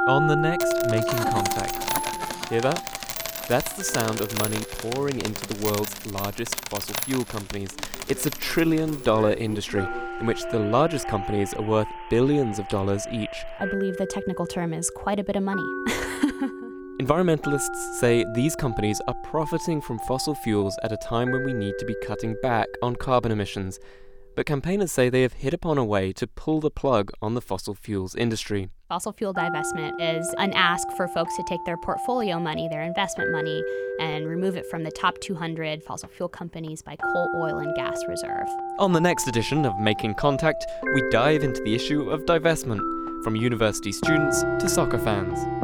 On the next Making Contact. Hear that? That's the sound of money pouring into the world's largest fossil fuel companies. It's a trillion-dollar industry in which the largest companies are worth billions of dollars each. I believe the technical term is quite a bit of money. Environmentalists say these companies are profiting from fossil fuels at a time when we need to be cutting back on carbon emissions. But campaigners say they have hit upon a way to pull the plug on the fossil fuels industry. Fossil fuel divestment is an ask for folks to take their portfolio money, their investment money, and remove it from the top 200 fossil fuel companies by coal, oil, and gas reserve. On the next edition of Making Contact, we dive into the issue of divestment, from university students to soccer fans.